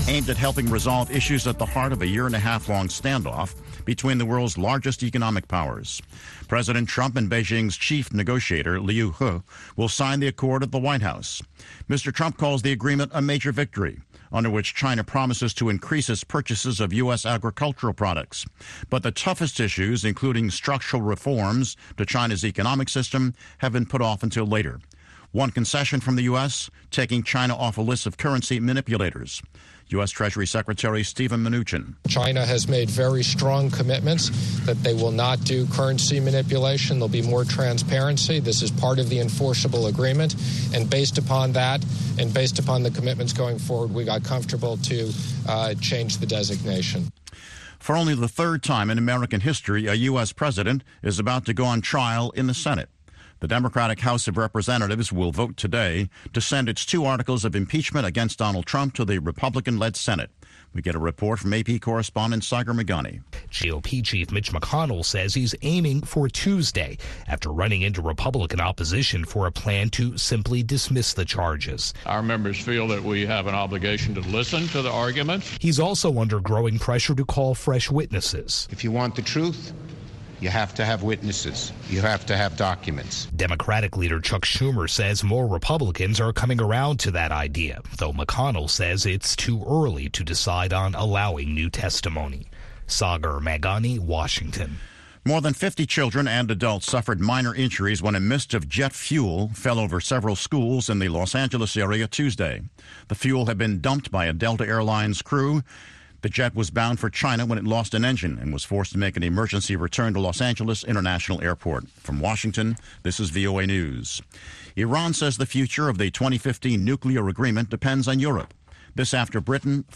aimed at helping resolve issues at the heart of a year-and-a-half-long standoff between the world's largest economic powers. President Trump and Beijing's chief negotiator, Liu He, will sign the accord at the White House. Mr. Trump calls the agreement a major victory, under which China promises to increase its purchases of U.S. agricultural products. But the toughest issues, including structural reforms to China's economic system, have been put off until later. One concession from the U.S., taking China off a list of currency manipulators. U.S. Treasury Secretary Steven Mnuchin. China has made very strong commitments that they will not do currency manipulation. There'll be more transparency. This is part of the enforceable agreement. And based upon that, and based upon the commitments going forward, we got comfortable to change the designation. For only the third time in American history, a U.S. president is about to go on trial in the Senate. The Democratic House of Representatives will vote today to send its 2 articles of impeachment against Donald Trump to the Republican-led Senate. We get a report from AP correspondent Sagar Meghani. GOP Chief Mitch McConnell says he's aiming for Tuesday after running into Republican opposition for a plan to simply dismiss the charges. Our members feel that we have an obligation to listen to the arguments. He's also under growing pressure to call fresh witnesses. If you want the truth, you have to have witnesses. You have to have documents. Democratic leader Chuck Schumer says more Republicans are coming around to that idea, though McConnell says it's too early to decide on allowing new testimony. Sagar Meghani, Washington. More than 50 children and adults suffered minor injuries when a mist of jet fuel fell over several schools in the Los Angeles area Tuesday. The fuel had been dumped by a Delta Airlines crew. The jet was bound for China when it lost an engine and was forced to make an emergency return to Los Angeles International Airport. From Washington, this is VOA News. Iran says the future of the 2015 nuclear agreement depends on Europe. This after Britain